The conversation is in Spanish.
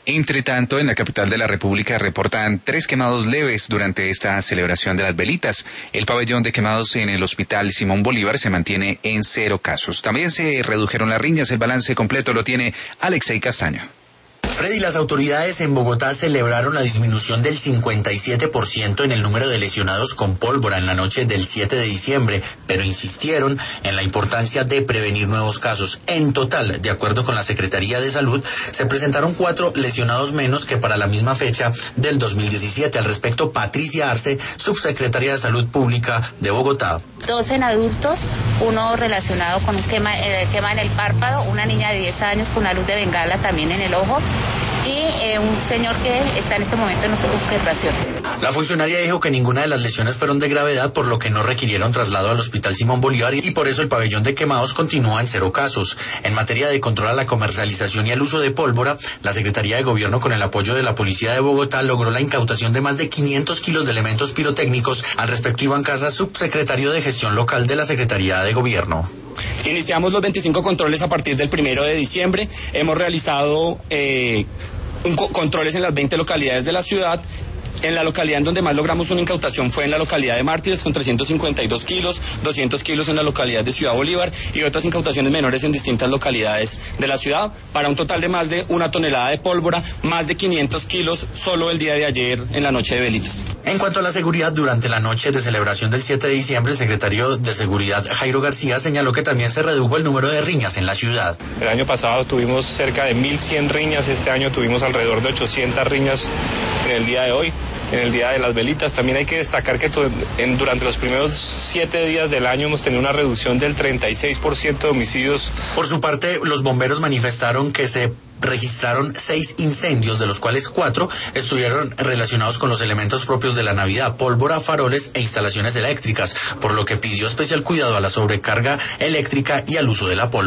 Entre tanto, en la capital de la República reportan 3 quemados leves durante esta celebración de las velitas. El pabellón de quemados en el Hospital Simón Bolívar se mantiene en 0 casos. También se redujeron las riñas. El balance completo lo tiene Alexei Castaño. Freddy, las autoridades en Bogotá celebraron la disminución del 57% en el número de lesionados con pólvora en la noche del 7 de diciembre, pero insistieron en la importancia de prevenir nuevos casos. En total, de acuerdo con la Secretaría de Salud, se presentaron 4 lesionados menos que para la misma fecha del 2017. Al respecto, Patricia Arce, subsecretaria de Salud Pública de Bogotá. 2 en adultos, uno relacionado con un quema en el párpado, una niña de 10 años con una luz de bengala también en el ojo, y un señor que está en este momento en observación. La funcionaria dijo que ninguna de las lesiones fueron de gravedad, por lo que no requirieron traslado al Hospital Simón Bolívar y por eso el pabellón de quemados continúa en 0 casos. En materia de control a la comercialización y al uso de pólvora, la Secretaría de Gobierno, con el apoyo de la Policía de Bogotá, logró la incautación de más de 500 kilos de elementos pirotécnicos. Al respecto, Iván Casas, subsecretario de Gestión Local de la Secretaría de Gobierno. Iniciamos los 25 controles a partir del 1 de diciembre. Hemos realizado controles en las 20 localidades de la ciudad. En la localidad en donde más logramos una incautación fue en la localidad de Mártires con 352 kilos, 200 kilos en la localidad de Ciudad Bolívar y otras incautaciones menores en distintas localidades de la ciudad, para un total de más de 1 tonelada de pólvora, más de 500 kilos solo el día de ayer en la noche de velitas. En cuanto a la seguridad, durante la noche de celebración del 7 de diciembre, el secretario de Seguridad, Jairo García, señaló que también se redujo el número de riñas en la ciudad. El año pasado tuvimos cerca de 1.100 riñas, este año tuvimos alrededor de 800 riñas en el día de hoy. En el día de las velitas también hay que destacar que durante los primeros 7 días del año hemos tenido una reducción del 36% de homicidios. Por su parte, los bomberos manifestaron que se registraron 6 incendios, de los cuales 4 estuvieron relacionados con los elementos propios de la Navidad: pólvora, faroles e instalaciones eléctricas, por lo que pidió especial cuidado a la sobrecarga eléctrica y al uso de la pólvora.